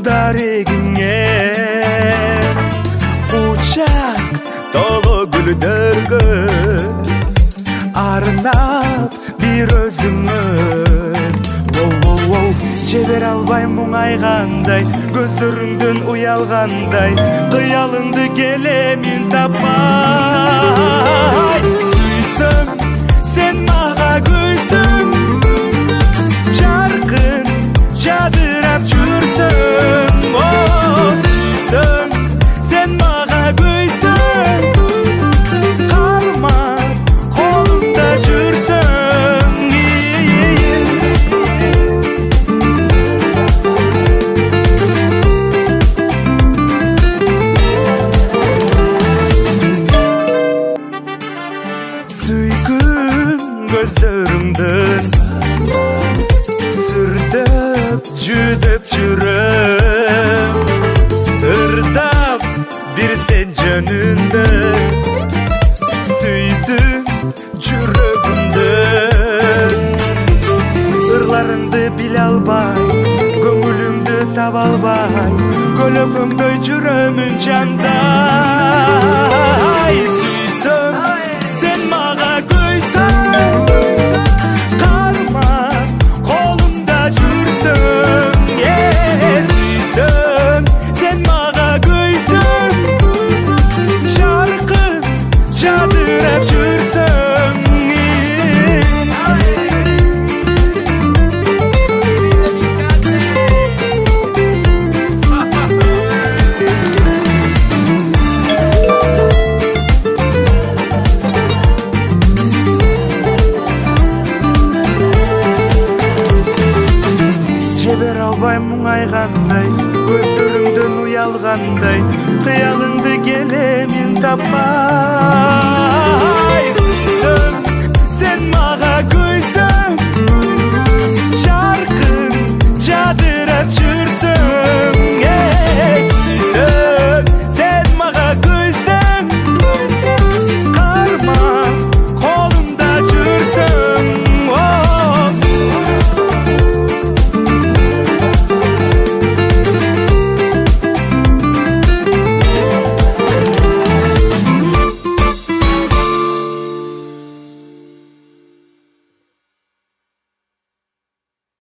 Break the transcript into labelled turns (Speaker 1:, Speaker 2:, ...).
Speaker 1: дарегиңе кучак толо гүлдөргө арнап бир өзүңөр жебере албайм муңайгандай көздөрүңдөн уялгандай кыялыңды келемин таппай сүйсөм сен мага күлсөң жаркын жадырап жүрсөң сүйсөм сен мага күйсөң кармап колумда жүрсөң gözlerinden sürdüp cüdüp жүрөм ырдап bir sen canında süydüm жүрөгүмдөн ырларыңды биле албай көңүлүңдү таба албай көлөкөңдөй жүрөмүн жандай сүйсөм сен мага күйсөң жебере албайм муңайгандай көздөрүңдөн уялгандай кыялыңды келемин таппай